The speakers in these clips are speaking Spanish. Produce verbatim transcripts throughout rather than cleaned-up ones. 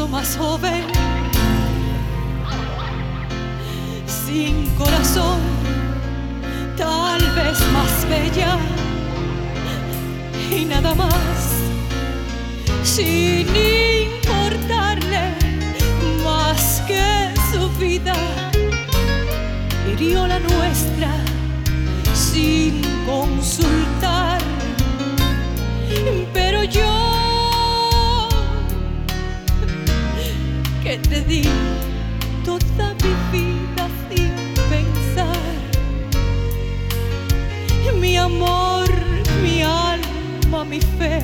solo más joven, sin corazón, tal vez más bella y nada más, sin importarle más que su vida. Hirió la nuestra sin consultar, pero yo que te di toda mi vida sin pensar, mi amor, mi alma, mi fe,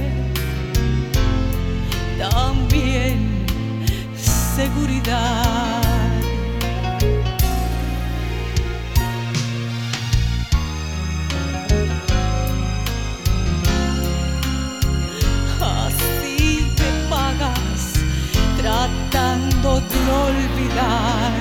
también seguridad. Así me pagas tratando de olvidar,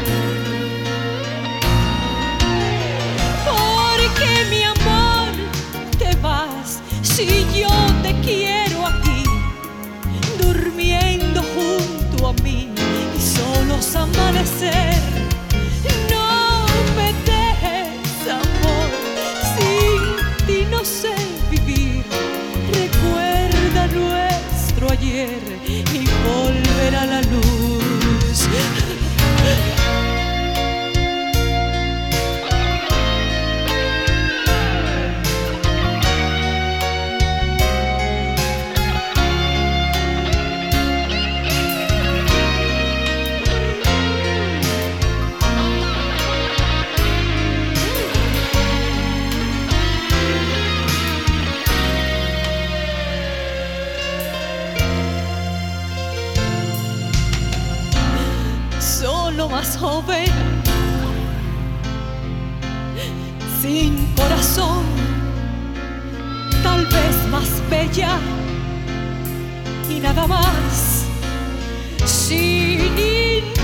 porque mi amor te vas si yo te quiero aquí, durmiendo junto a mí y solos amanecer. No me dejes, amor, sin ti no sé vivir. Recuerda nuestro ayer y volver a la luz. Solo más joven, sin corazón, tal vez más bella y nada más, sin